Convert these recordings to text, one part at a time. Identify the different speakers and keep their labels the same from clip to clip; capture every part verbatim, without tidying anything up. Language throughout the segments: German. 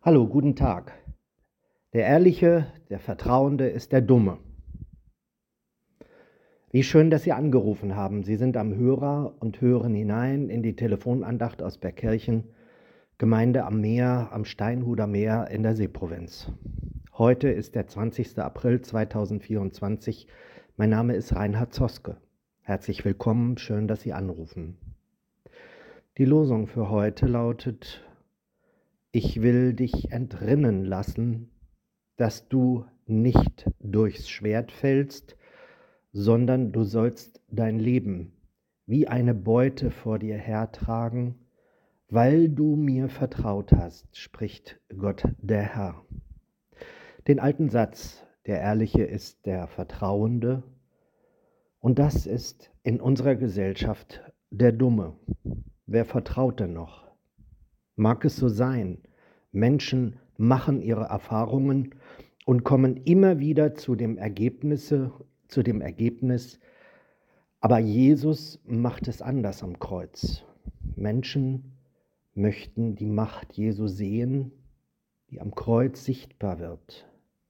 Speaker 1: Hallo, guten Tag. Der Ehrliche, der Vertrauende ist der Dumme. Wie schön, dass Sie angerufen haben. Sie sind am Hörer und hören hinein in die Telefonandacht aus Bergkirchen, Gemeinde am Meer, am Steinhuder Meer in der Seeprovinz. Heute ist der zwanzigster April zweitausendvierundzwanzig. Mein Name ist Reinhard Zoske. Herzlich willkommen, schön, dass Sie anrufen. Die Losung für heute lautet: Ich will dich entrinnen lassen, dass du nicht durchs Schwert fällst, sondern du sollst dein Leben wie eine Beute vor dir hertragen, weil du mir vertraut hast, spricht Gott der Herr. Den alten Satz, der Ehrliche ist der Vertrauende, und das ist in unserer Gesellschaft der Dumme. Wer vertraut denn noch? Mag es so sein, Menschen machen ihre Erfahrungen und kommen immer wieder zu dem Ergebnisse, zu dem Ergebnis, aber Jesus macht es anders am Kreuz. Menschen möchten die Macht Jesu sehen, die am Kreuz sichtbar wird.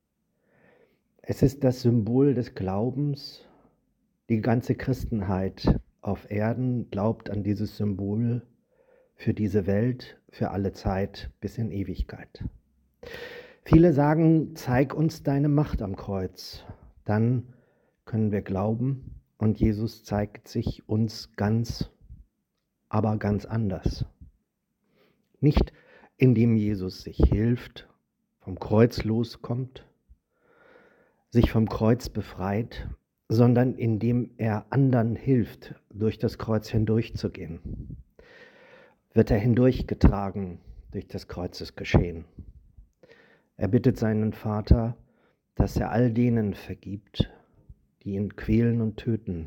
Speaker 1: Es ist das Symbol des Glaubens. Die ganze Christenheit auf Erden glaubt an dieses Symbol für diese Welt, für alle Zeit bis in Ewigkeit. Viele sagen, zeig uns deine Macht am Kreuz, dann können wir glauben und Jesus zeigt sich uns ganz, aber ganz anders. Nicht indem Jesus sich hilft, vom Kreuz loskommt, sich vom Kreuz befreit, sondern indem er anderen hilft, durch das Kreuz hindurchzugehen. Wird er hindurchgetragen durch das Kreuzesgeschehen. Er bittet seinen Vater, dass er all denen vergibt, die ihn quälen und töten.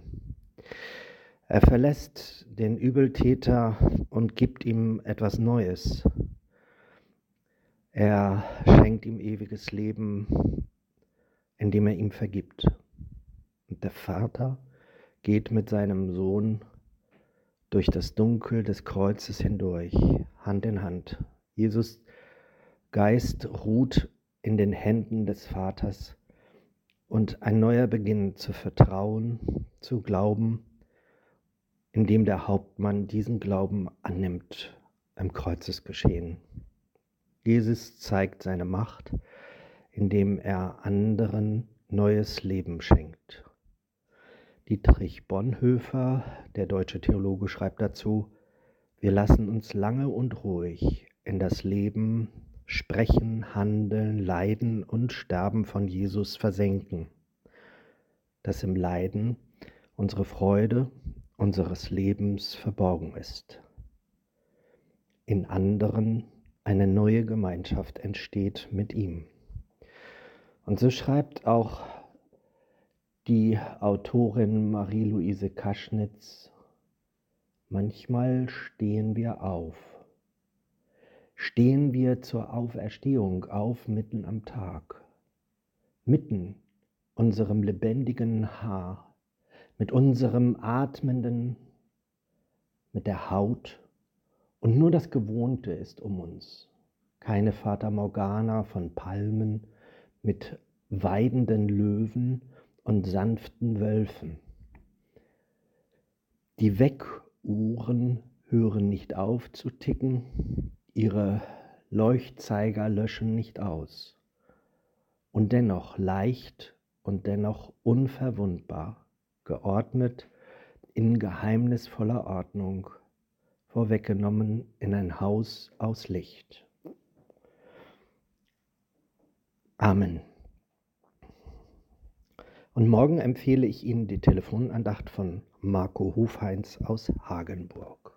Speaker 1: Er verlässt den Übeltäter und gibt ihm etwas Neues. Er schenkt ihm ewiges Leben, indem er ihm vergibt. Und der Vater geht mit seinem Sohn durch das Dunkel des Kreuzes hindurch, Hand in Hand. Jesus Geist ruht in den Händen des Vaters und ein neuer Beginn zu vertrauen, zu glauben, indem der Hauptmann diesen Glauben annimmt im Kreuzesgeschehen. Jesus zeigt seine Macht, indem er anderen neues Leben schenkt. Dietrich Bonhoeffer, der deutsche Theologe, schreibt dazu: Wir lassen uns lange und ruhig in das Leben, Sprechen, Handeln, Leiden und Sterben von Jesus versenken, dass im Leiden unsere Freude unseres Lebens verborgen ist. In anderen eine neue Gemeinschaft entsteht mit ihm. Und so schreibt auch die Autorin Marie-Louise Kaschnitz: Manchmal stehen wir auf. Stehen wir zur Auferstehung auf mitten am Tag, mitten unserem lebendigen Haar, mit unserem atmenden, mit der Haut, und nur das Gewohnte ist um uns. Keine Fata Morgana von Palmen mit weidenden Löwen und sanften Wölfen. Die Weckuhren hören nicht auf zu ticken, ihre Leuchtzeiger löschen nicht aus. Und dennoch leicht und dennoch unverwundbar, geordnet in geheimnisvoller Ordnung, vorweggenommen in ein Haus aus Licht. Amen. Und morgen empfehle ich Ihnen die Telefonandacht von Marco Hofheinz aus Hagenburg.